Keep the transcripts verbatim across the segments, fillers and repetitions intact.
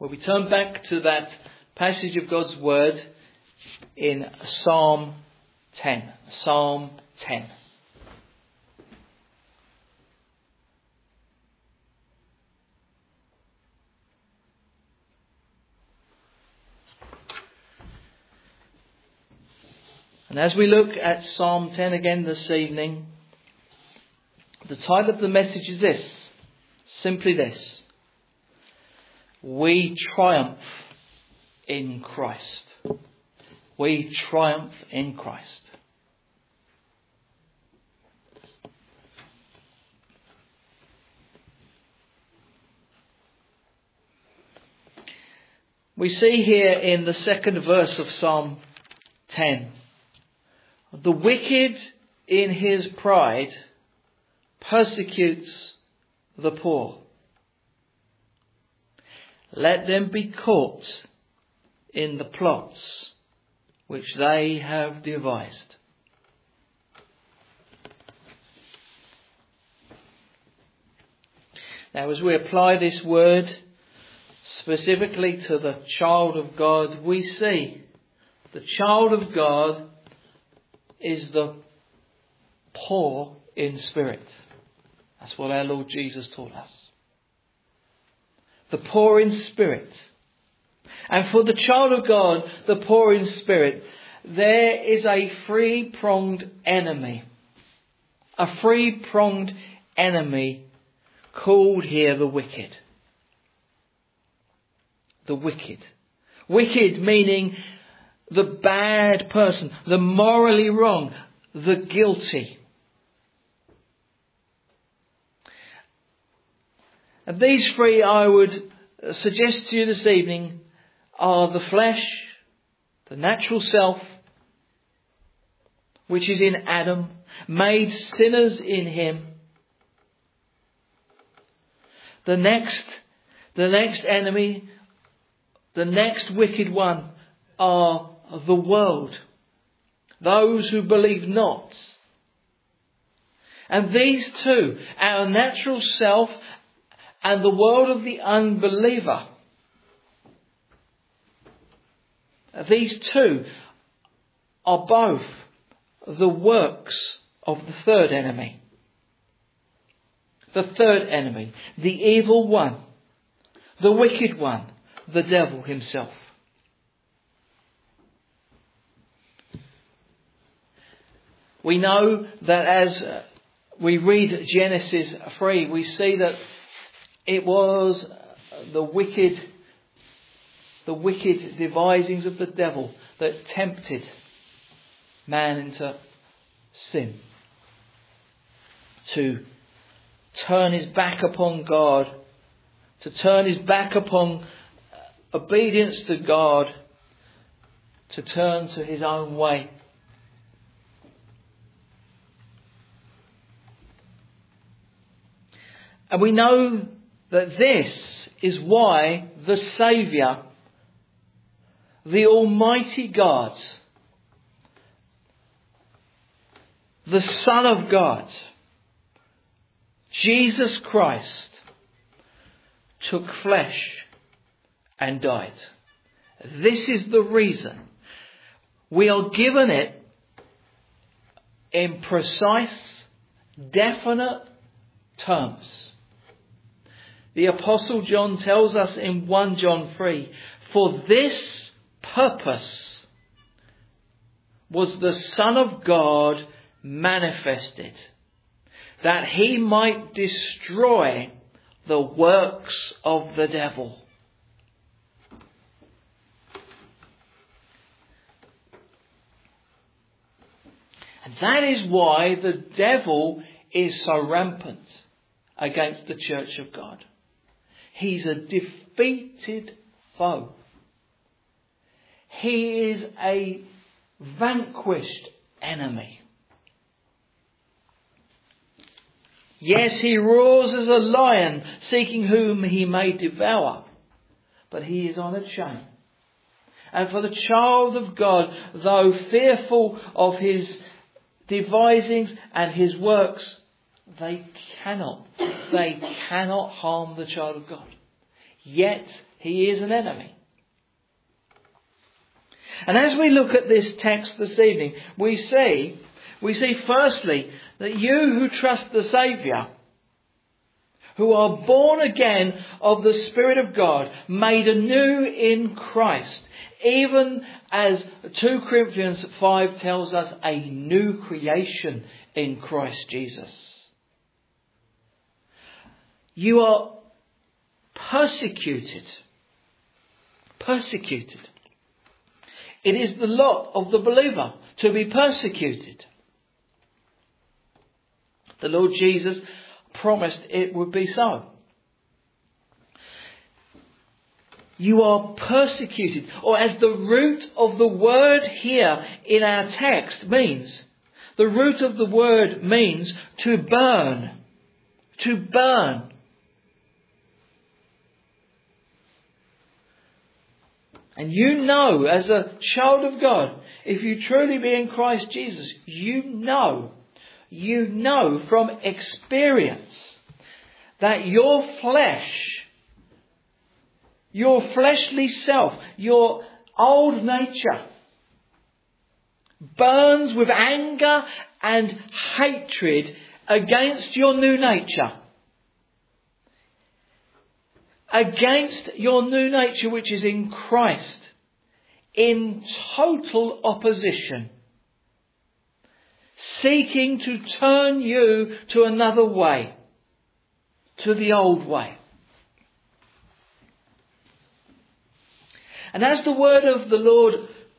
Well, we turn back to that passage of God's Word in Psalm ten. Psalm ten. And as we look at Psalm ten again this evening, the title of the message is this, simply this: We triumph in Christ. We triumph in Christ. We see here in the second verse of Psalm ten, the wicked in his pride persecutes the poor. Let them be caught in the plots which they have devised. Now, as we apply this word specifically to the child of God, we see the child of God is the poor in spirit. That's what our Lord Jesus taught us. The poor in spirit. And for the child of God, the poor in spirit, there is a three-pronged enemy. A three-pronged enemy called here the wicked. The wicked. Wicked meaning the bad person, the morally wrong, the guilty. And these three, I would suggest to you this evening, are the flesh, the natural self, which is in Adam, made sinners in him. The next, the next enemy, the next wicked one are the world, those who believe not. And these two, our natural self and the world of the unbeliever, these two are both the works of the third enemy. The third enemy, the evil one, the wicked one, the devil himself. We know that as we read Genesis three, we see that it was the wicked, the wicked devisings of the devil that tempted man into sin. To turn his back upon God, to turn his back upon obedience to God, to turn to his own way. And we know that this is why the Saviour, the Almighty God, the Son of God, Jesus Christ, took flesh and died. This is the reason. We are given it in precise, definite terms. The Apostle John tells us in First John three, for this purpose was the Son of God manifested, that he might destroy the works of the devil. And that is why the devil is so rampant against the church of God. He's a defeated foe. He is a vanquished enemy. Yes, he roars as a lion, seeking whom he may devour. But he is on a chain. And for the child of God, though fearful of his devisings and his works, they cannot, they cannot harm the child of God. Yet he is an enemy. And as we look at this text this evening, we see, we see firstly that you who trust the Saviour, who are born again of the Spirit of God, made anew in Christ, even as two Corinthians five tells us, a new creation in Christ Jesus. You are persecuted. Persecuted. It is the lot of the believer to be persecuted. The Lord Jesus promised it would be so. You are persecuted, or as the root of the word here in our text means, the root of the word means to burn. To burn. And you know, as a child of God, if you truly be in Christ Jesus, you know, you know from experience that your flesh, your fleshly self, your old nature, burns with anger and hatred against your new nature. Against your new nature which is in Christ, in total opposition, seeking to turn you to another way, to the old way. And as the word of the Lord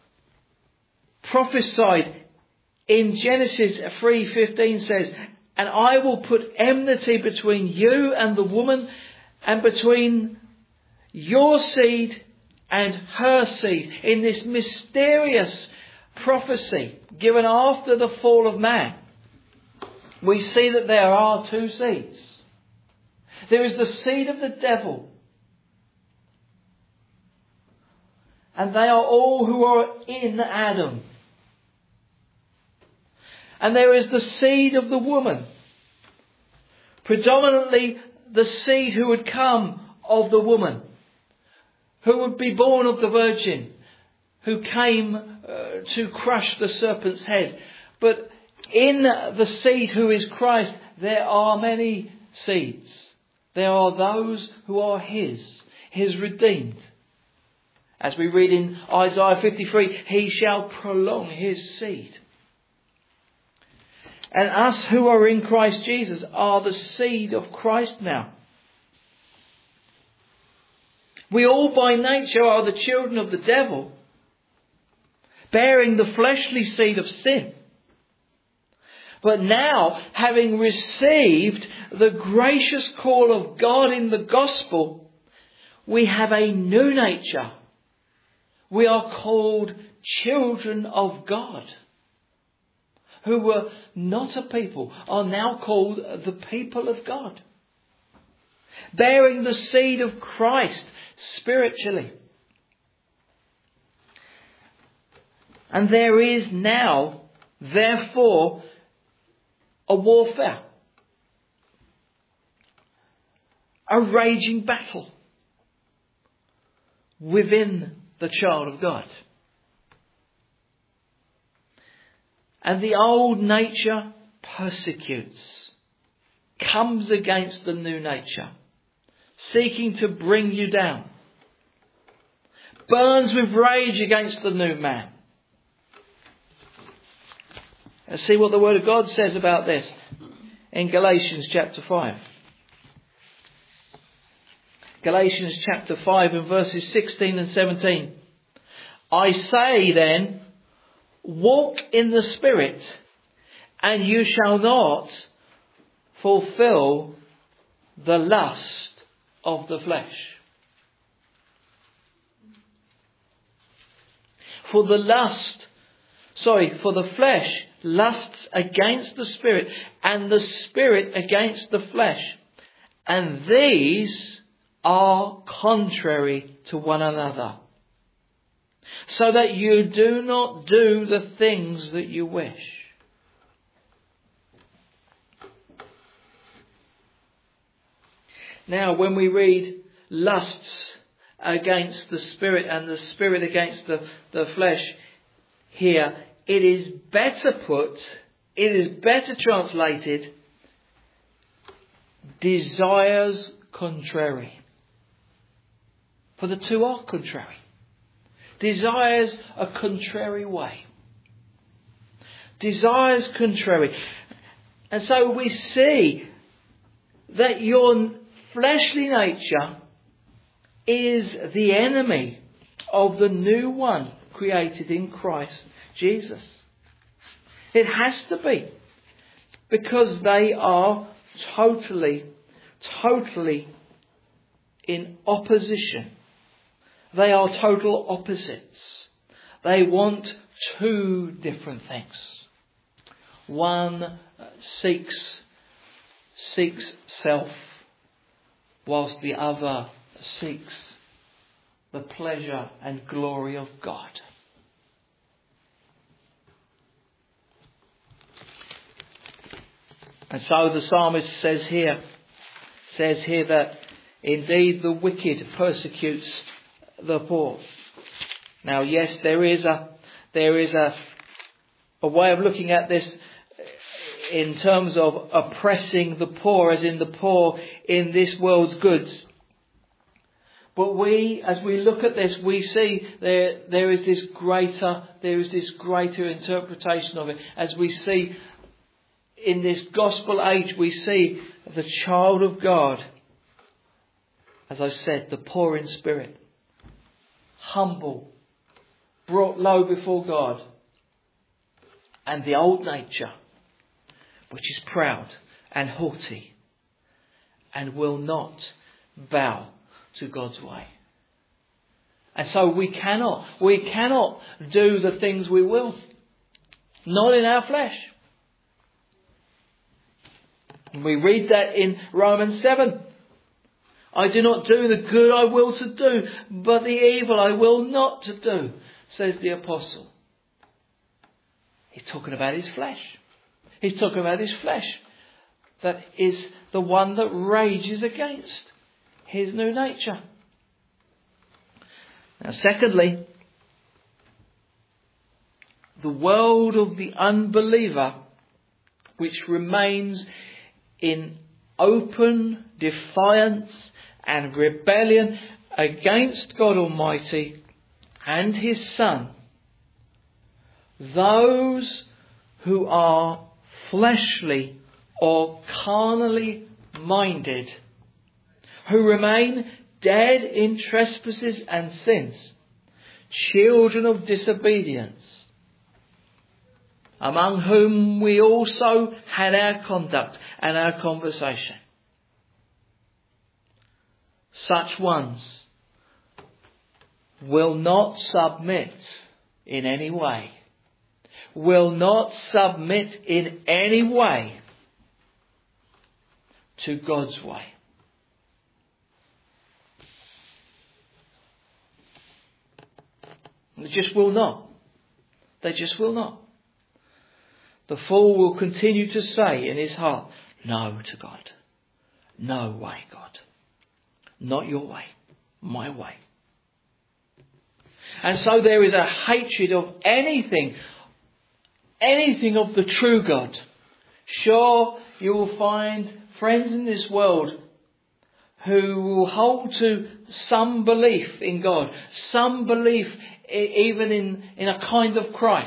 prophesied in Genesis three fifteen says, and I will put enmity between you and the woman, and between your seed and her seed. In this mysterious prophecy given after the fall of man, we see that there are two seeds. There is the seed of the devil, and they are all who are in Adam. And there is the seed of the woman, predominantly the seed who would come of the woman, who would be born of the virgin, who came uh, to crush the serpent's head. But in the seed who is Christ, there are many seeds. There are those who are His, His redeemed. As we read in Isaiah fifty-three, He shall prolong His seed. And us who are in Christ Jesus are the seed of Christ now. We all by nature are the children of the devil, bearing the fleshly seed of sin. But now, having received the gracious call of God in the gospel, we have a new nature. We are called children of God. Who were not a people are now called the people of God, bearing the seed of Christ spiritually. And there is now, therefore, a warfare, a raging battle within the child of God. And the old nature persecutes, comes against the new nature, seeking to bring you down, burns with rage against the new man. Let's see what the Word of God says about this in Galatians chapter five. Galatians chapter five and verses sixteen and seventeen. I say then, walk in the Spirit, and you shall not fulfill the lust of the flesh. For the lust, sorry, for the flesh lusts against the Spirit, and the Spirit against the flesh. And these are contrary to one another, so that you do not do the things that you wish. Now, when we read lusts against the spirit and the spirit against the, the flesh here, it is better put, it is better translated, desires contrary. For the two are contrary. Desires a contrary way. Desires contrary. And so we see that your fleshly nature is the enemy of the new one created in Christ Jesus. It has to be. Because they are totally, totally in opposition. They are total opposites. They want two different things. One seeks, seeks self, whilst the other seeks the pleasure and glory of God. And so the psalmist says here, says here that indeed the wicked persecutes the poor. Now, yes, there is a there is a a way of looking at this in terms of oppressing the poor, as in the poor in this world's goods. But we, as we look at this, we see there there is this greater there is this greater interpretation of it. As we see in this gospel age, we see the child of God, as I said, the poor in spirit, humble, brought low before God, and the old nature, which is proud and haughty and will not bow to God's way. And so we cannot, we cannot do the things we will. Not in our flesh. We read that in Romans seven. I do not do the good I will to do, but the evil I will not to do, says the apostle. He's talking about his flesh. He's talking about his flesh. That is the one that rages against his new nature. Now, secondly, the world of the unbeliever, which remains in open defiance and rebellion against God Almighty and His Son, those who are fleshly or carnally minded, who remain dead in trespasses and sins, children of disobedience, among whom we also had our conduct and our conversation. Such ones will not submit in any way, will not submit in any way to God's way. They just will not. They just will not. The fool will continue to say in his heart, no to God. No way, God. Not your way. My way. And so there is a hatred of anything, anything of the true God. Sure, you will find friends in this world who will hold to some belief in God, some belief even in, in a kind of Christ.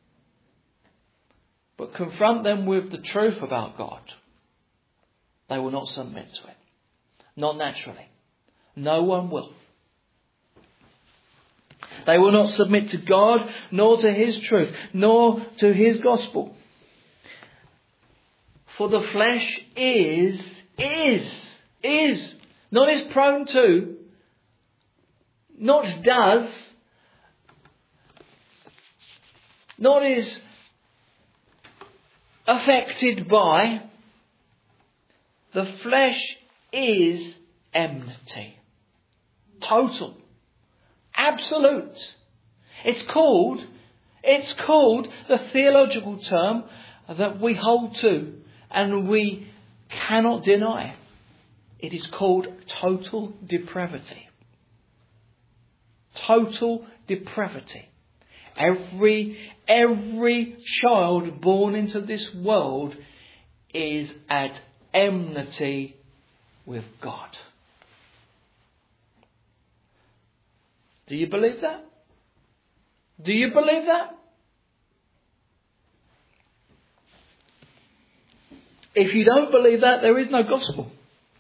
But confront them with the truth about God. They will not submit to it. Not naturally. No one will. They will not submit to God, nor to His truth, nor to His gospel. For the flesh is, is, is, not is prone to, not does, not is affected by. The flesh is enmity. Total. Absolute. It's called, it's called the theological term that we hold to and we cannot deny. It is called total depravity. total depravity. Every, every child born into this world is at enmity with God. Do you believe that? Do you believe that? If you don't believe that, there is no gospel.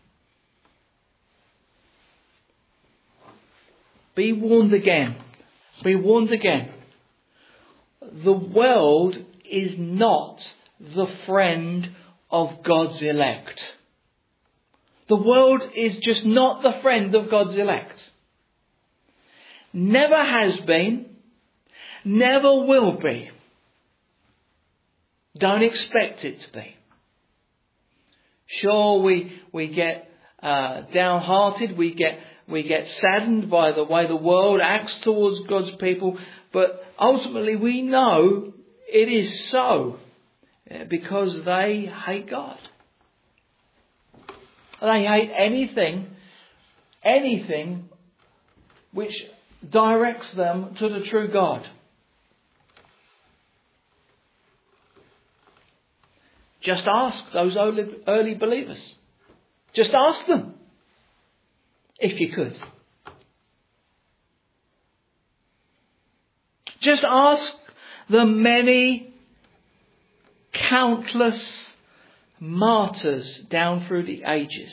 Be warned again. Be warned again. The world is not the friend of God's elect. The world is just not the friend of God's elect. Never has been. Never will be. Don't expect it to be. Sure, we we get uh, downhearted. We get we get saddened by the way the world acts towards God's people. But ultimately, we know it is so because they hate God. They hate anything, anything which directs them to the true God. Just ask those early, early believers. Just ask them, if you could. Just ask the many, countless martyrs down through the ages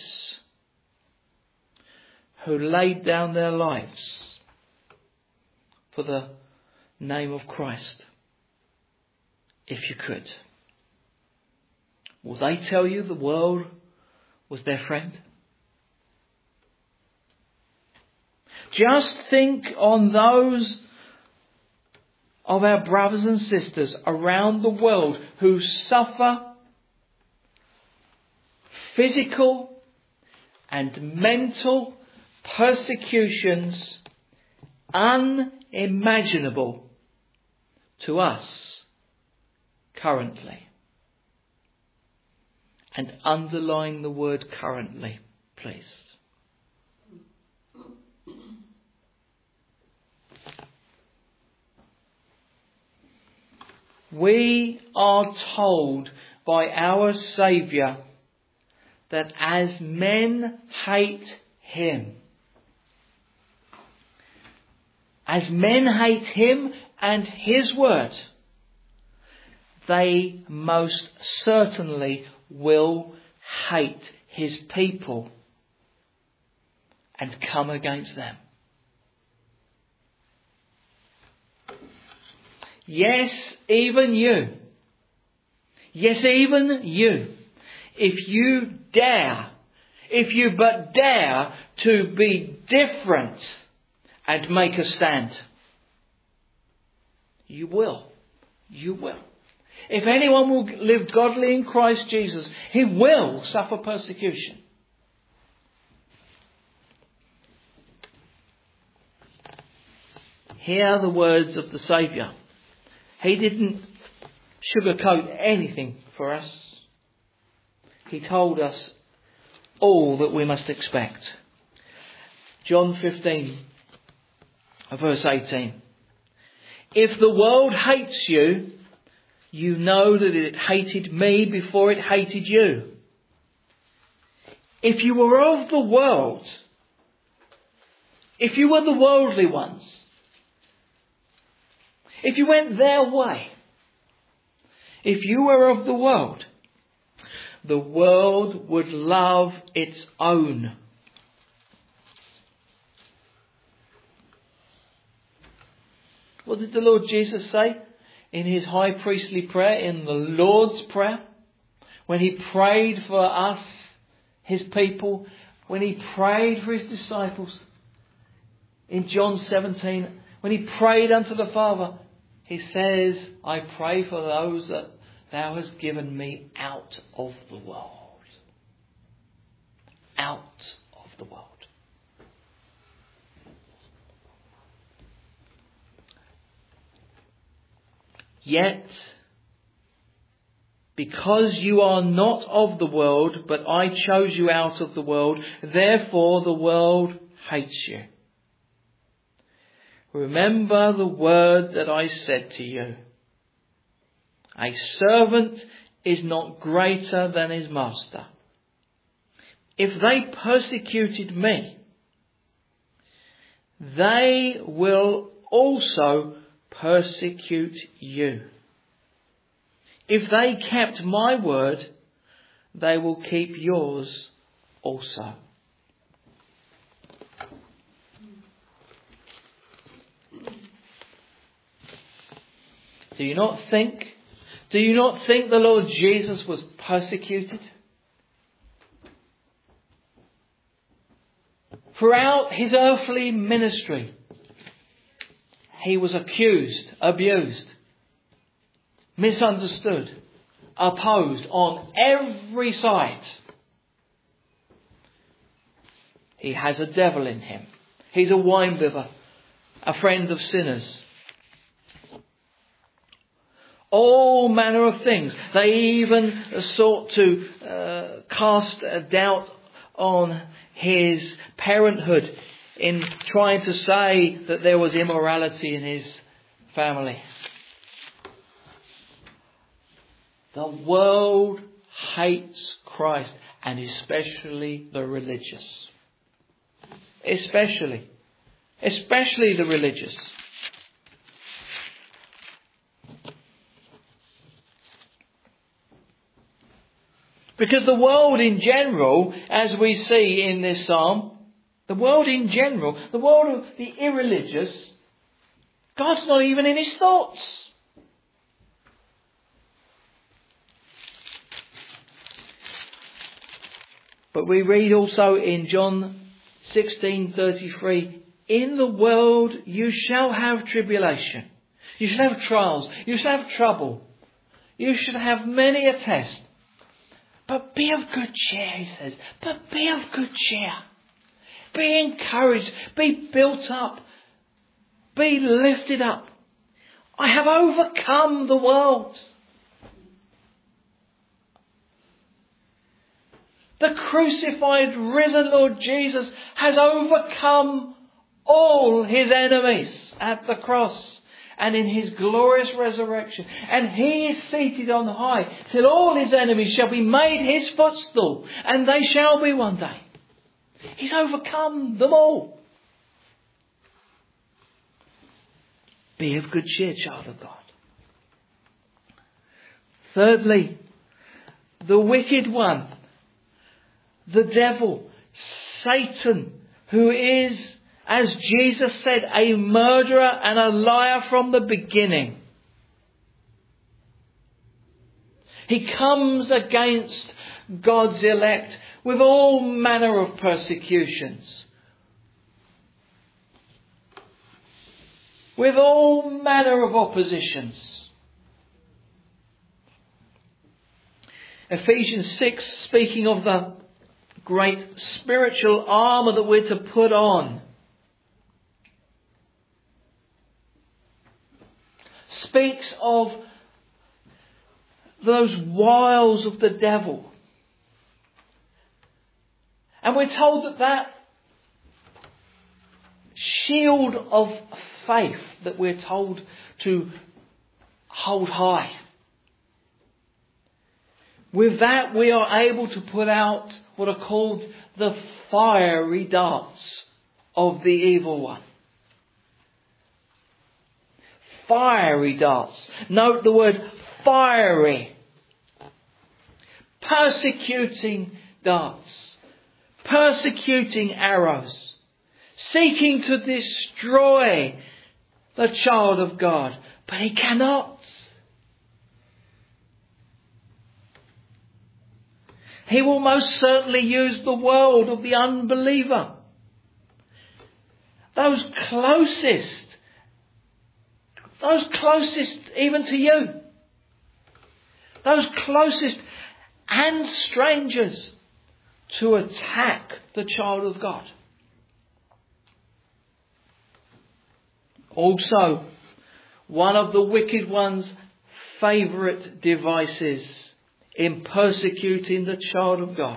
who laid down their lives for the name of Christ, if you could. Will they tell you the world was their friend? Just think on those of our brothers and sisters around the world who suffer physical and mental persecutions unimaginable to us currently. And underline the word currently, please. We are told by our Saviour that as men hate Him, as men hate Him and His word, they most certainly will hate His people and come against them. Yes, even you. Yes, even you. If you dare, if you but dare to be different and make a stand, you will. You will. If anyone will live godly in Christ Jesus, he will suffer persecution. Hear the words of the Saviour. He didn't sugarcoat anything for us. He told us all that we must expect. John fifteen, verse eighteen. If the world hates you, you know that it hated me before it hated you. If you were of the world, if you were the worldly ones, if you went their way, if you were of the world, the world would love its own. What did the Lord Jesus say in His high priestly prayer, in the Lord's Prayer? When He prayed for us, His people, when He prayed for His disciples, in John seventeen, when He prayed unto the Father, He says, I pray for those that Thou hast given me out of the world. Out of the world. Yet, because you are not of the world, but I chose you out of the world, therefore the world hates you. remember the word that I said to you. A servant is not greater than his master. If they persecuted me, they will also persecute you. If they kept my word, they will keep yours also. Do you not think, do you not think the Lord Jesus was persecuted? Throughout his earthly ministry, he was accused, abused, misunderstood, opposed on every side. He has a devil in him. He's a winebibber, a friend of sinners. All manner of things. They even sought to uh, cast a doubt on his parenthood in trying to say that there was immorality in his family. The world hates Christ, and especially the religious. Especially. Especially the religious. Because the world in general, as we see in this psalm, the world in general, the world of the irreligious, God's not even in his thoughts. But we read also in John sixteen thirty-three, in the world you shall have tribulation. You shall have trials. You shall have trouble. You should have many a test. But be of good cheer, he says. But be of good cheer. Be encouraged. Be built up. Be lifted up. I have overcome the world. The crucified, risen Lord Jesus has overcome all his enemies at the cross and in his glorious resurrection. And he is seated on high till all his enemies shall be made his footstool, and they shall be one day. He's overcome them all. Be of good cheer, child of God. Thirdly, the wicked one, the devil, Satan, who is, as Jesus said, a murderer and a liar from the beginning. He comes against God's elect with all manner of persecutions, with all manner of oppositions. Ephesians six, speaking of the great spiritual armour that we're to put on, speaks of those wiles of the devil. And we're told that that shield of faith that we're told to hold high, with that we are able to put out what are called the fiery darts of the evil one. Fiery darts. Note the word fiery. Persecuting darts. Persecuting arrows. Seeking to destroy the child of God. But he cannot. He will most certainly use the world of the unbeliever. Those closest Those closest even to you. Those closest and strangers to attack the child of God. Also, one of the wicked one's favourite devices in persecuting the child of God.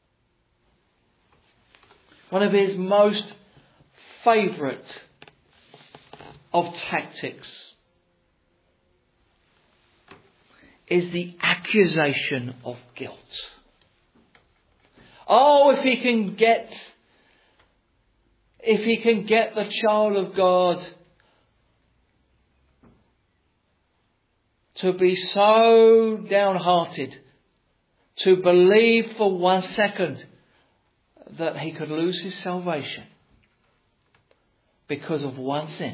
One of his most favourite of tactics is the accusation of guilt. Oh, if he can get, if he can get the child of God to be so downhearted, to believe for one second that he could lose his salvation because of one sin.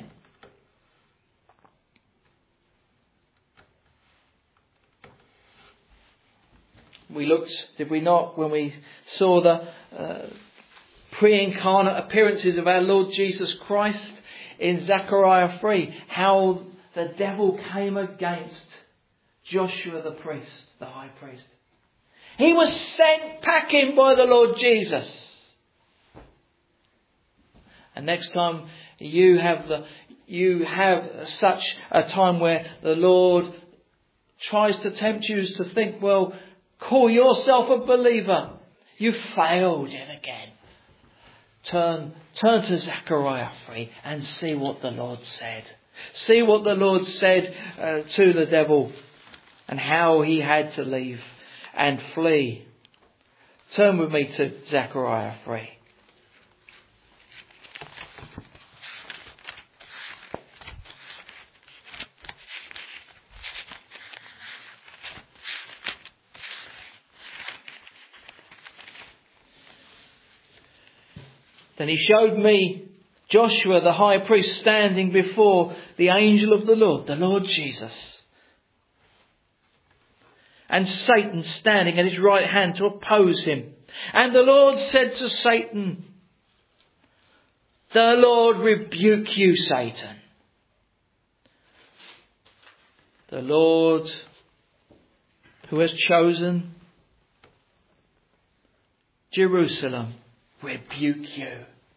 We looked, did we not, when we saw the uh, pre-incarnate appearances of our Lord Jesus Christ in Zechariah three, how the devil came against Joshua the priest, the high priest. He was sent packing by the Lord Jesus. And next time you have the you have such a time where the Lord tries to tempt you to think, well, call yourself a believer. You failed yet again. Turn, turn to Zechariah three and see what the Lord said. See what the Lord said uh, to the devil and how he had to leave and flee. Turn with me to Zechariah three. Then he showed me Joshua the high priest standing before the angel of the Lord, the Lord Jesus, and Satan standing at his right hand to oppose him. And the Lord said to Satan, "The Lord rebuke you, Satan. The Lord who has chosen Jerusalem rebuke you."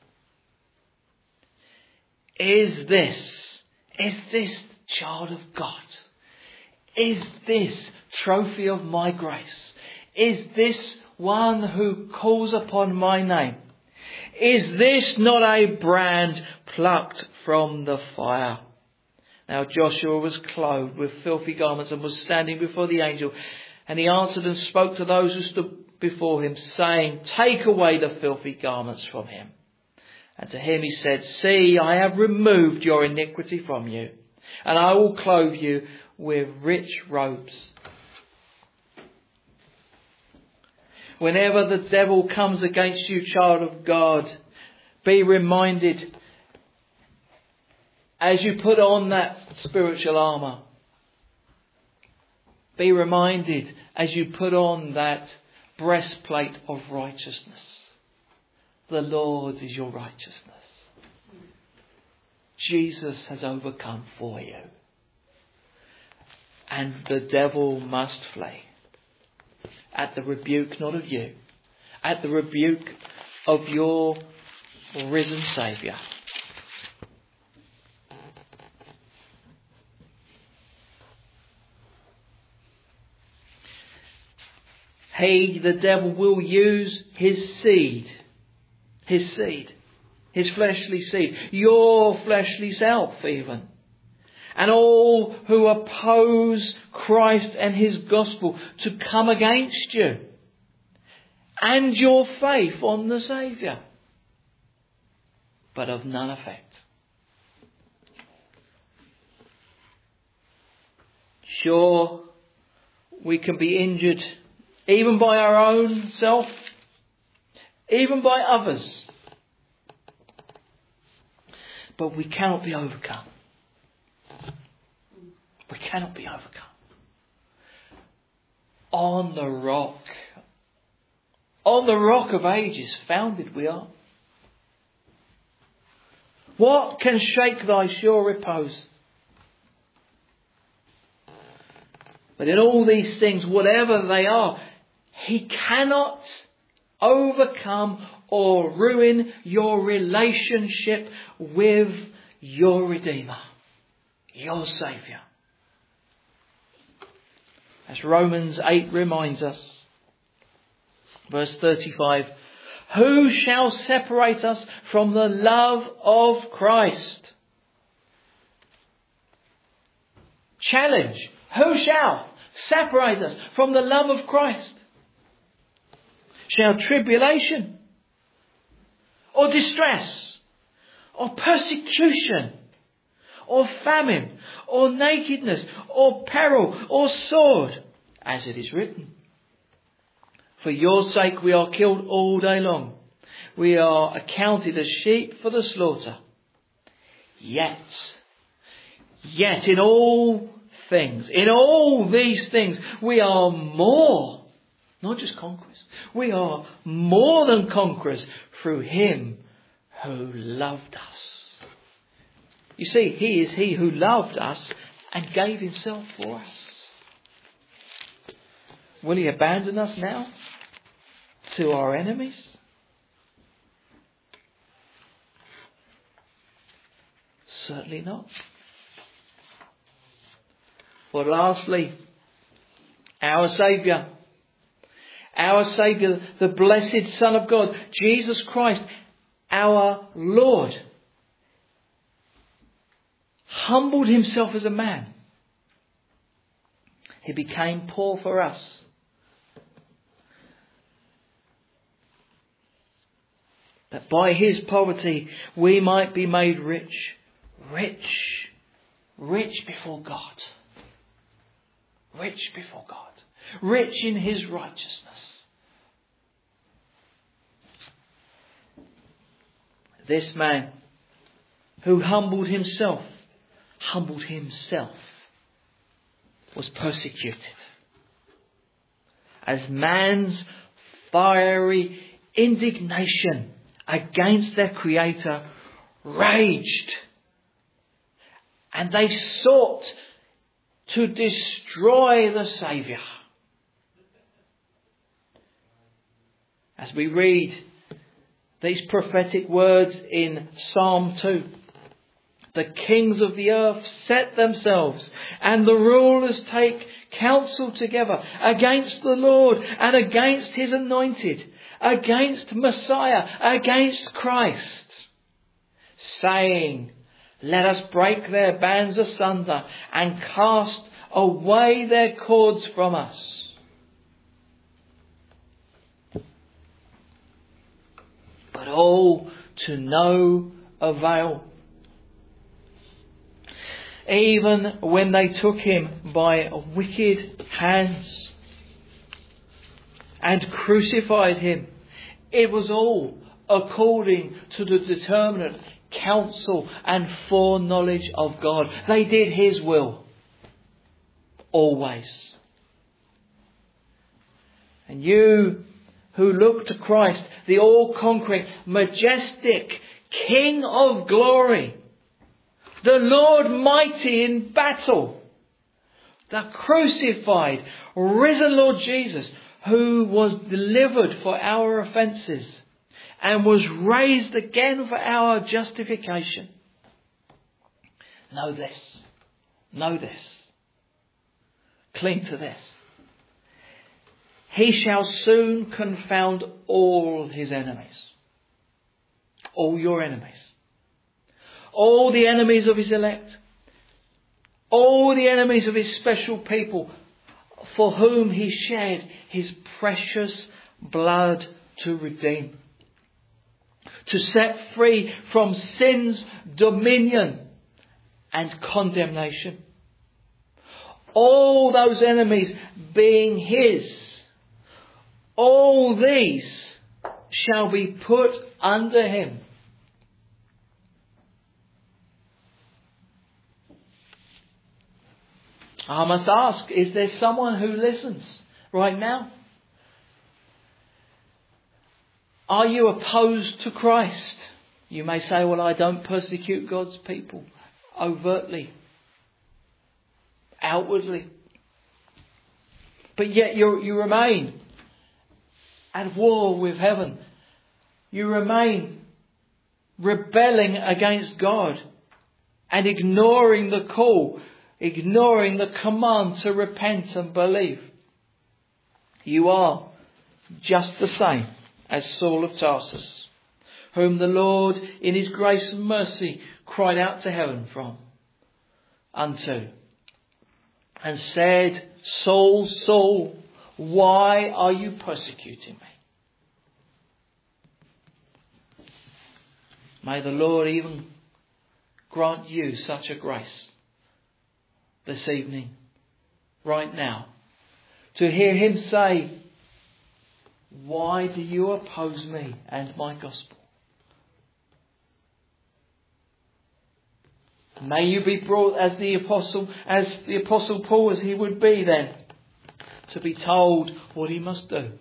Is this, is this child of God? Is this trophy of my grace? Is this one who calls upon my name? Is this not a brand plucked from the fire? Now Joshua was clothed with filthy garments and was standing before the angel. And he answered and spoke to those who stood before him, saying, "Take away the filthy garments from him." And to him he said, "See, I have removed your iniquity from you, and I will clothe you with rich robes." Whenever the devil comes against you, child of God, be reminded as you put on that spiritual armour. Be reminded as you put on that breastplate of righteousness. The Lord is your righteousness. Jesus has overcome for you. And the devil must flee. At the rebuke not of you, at the rebuke of your risen Saviour. He, the devil, will use his seed, his seed, his fleshly seed, your fleshly self even, and all who oppose Christ and his gospel to come against you and your faith on the Saviour, but of none effect. Sure, we can be injured even by our own self, even by others, but we cannot be overcome. We cannot be overcome. On the rock, on the rock of ages founded we are. What can shake thy sure repose? But in all these things, whatever they are, he cannot overcome or ruin your relationship with your Redeemer, your Saviour. As Romans eight reminds us, verse thirty-five, "Who shall separate us from the love of Christ? Challenge. Who shall separate us from the love of Christ? Shall tribulation, or distress, or persecution, or famine, or nakedness, or peril, or sword, as it is written, for your sake we are killed all day long. We are accounted as sheep for the slaughter. Yet, yet in all things, in all these things, we are more, not just conquerors, we are more than conquerors through Him who loved us. You see, He is He who loved us and gave Himself for us. Will He abandon us now to our enemies? Certainly not. But lastly, our Saviour, our Saviour, the blessed Son of God, Jesus Christ, our Lord, humbled Himself as a man. He became poor for us. That by His poverty we might be made rich. Rich. Rich before God. Rich before God. Rich in His righteousness. This man who humbled Himself, humbled Himself, was persecuted. As man's fiery indignation against their Creator raged. And they sought to destroy the Saviour. As we read these prophetic words in Psalm two. The kings of the earth set themselves, and the rulers take counsel together against the Lord and against His anointed, against Messiah, against Christ, saying, let us break their bands asunder and cast away their cords from us. But all to no avail. Even when they took Him by wicked hands and crucified Him, it was all according to the determinate counsel and foreknowledge of God. They did His will. Always. And you who look to Christ, the all-conquering, majestic King of glory, the Lord mighty in battle, the crucified, risen Lord Jesus, who was delivered for our offences and was raised again for our justification. Know this. Know this. Cling to this. He shall soon confound all His enemies. All your enemies. All the enemies of His elect. All the enemies of His special people, for whom He shed His precious blood to redeem. To set free from sin's dominion and condemnation. All those enemies being His, all these shall be put under Him. I must ask, is there someone who listens right now? Are you opposed to Christ? You may say, well, I don't persecute God's people overtly, outwardly. But yet you, you remain at war with heaven. You remain rebelling against God and ignoring the call, ignoring the command to repent and believe. You are just the same as Saul of Tarsus, whom the Lord in His grace and mercy cried out to heaven from, unto, and said, Saul, Saul, why are you persecuting me? May the Lord even grant you such a grace this evening, right now, to hear Him say, why do you oppose me and my gospel? May you be brought as the apostle, as the apostle Paul, as he would be then, to be told what he must do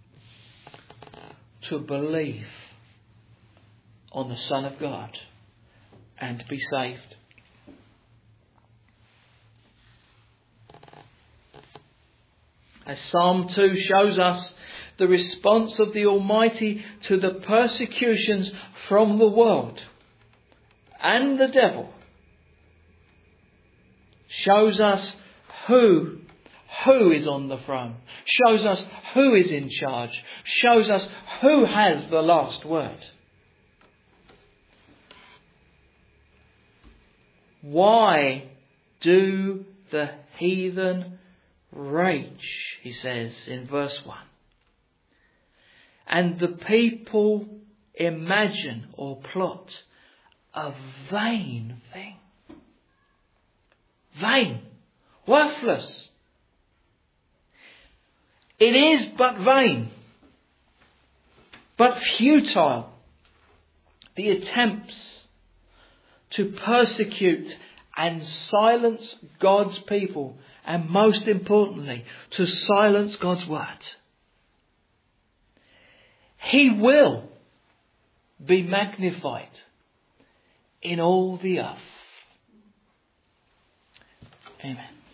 to believe on the Son of God and be saved. As Psalm two shows us, the response of the Almighty to the persecutions from the world and the devil shows us who, who is on the throne, shows us who is in charge, shows us who has the last word. Why do the heathen rage, he says in verse one. And the people imagine or plot a vain thing. Vain. Worthless. It is but vain. But futile. The attempts to persecute and silence God's people, and most importantly, to silence God's word. He will be magnified in all the earth. Amen.